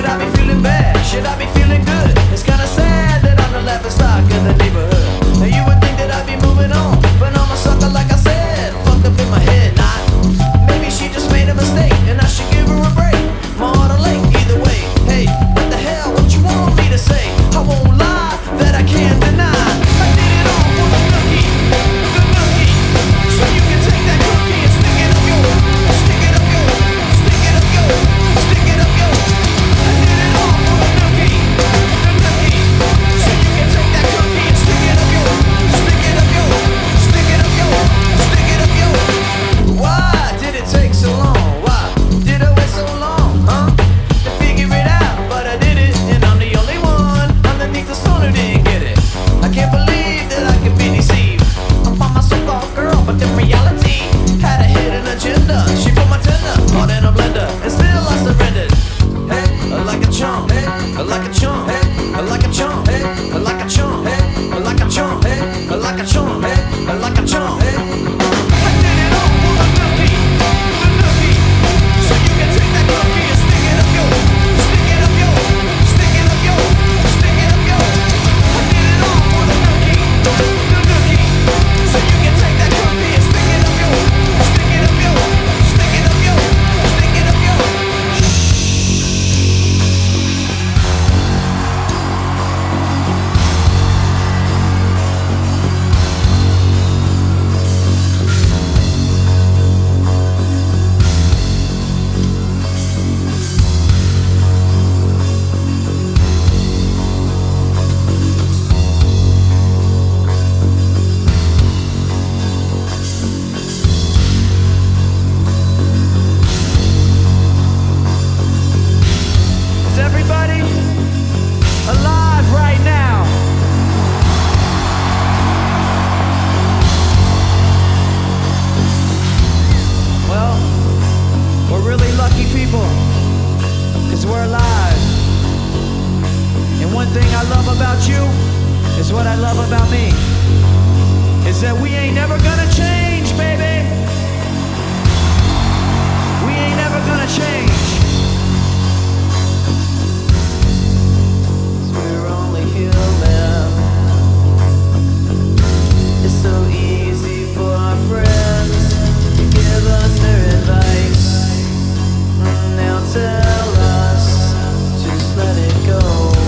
Should I be feeling bad? Should I be feeling good? It's kinda sad that I'm the laughing stock of the neighborhood. Now you would think that I'd be moving on, but I'm a sucker like I said, fucked up in my head. Nah, maybe she just made a mistake, and I should give her a break. My heart a lake, either way. Hey, what the hell? What you want me to say? I won't lie, that I can't deny. I did it all for the nookie, so you can take that cookie and stick it up your, stick it up your, stick it up your, stick it up your. I did it all for the nookie, so you can take that cookie and stick it up your, stick it up your, stick it up your, stick it up your. Why did it take so long? Why did I wait so long? Huh? To figure it out, but I did it, and I'm the only one underneath the sun who didn't get it. I can't believe that I can be deceived. I'm on my so-called girl, but the reality had a hidden agenda. She put my tender all in a blender, and still I surrendered. Hey, like a chump, hey, like a chump, hey, like a chump, hey, like a chump, hey, like a chump, hey, like a chump, hey, like a chump, hey. I did it all for the nookie, so you can take that cookie and stick it up your, stick it up your, stick it up your, stick it up your. I did it all for the nookie, so you can take that cookie and stick it up your, stick it up your, stick it up your, stick it up your. Is everybody alive right now? Well, we're really lucky people, 'cause we're alive. And one thing I love about you is what I love about me, is that we ain't never gonna change, baby. We ain't never gonna change. We're only human. It's so easy for our friends to give us their advice. They'll tell us, just let it go.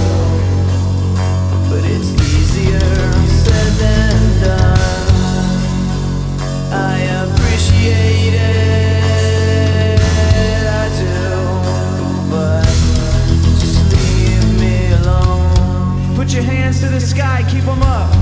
But it's easier said than done. I appreciate it, I do. But just leave me alone. Put your hands to the sky, keep them up.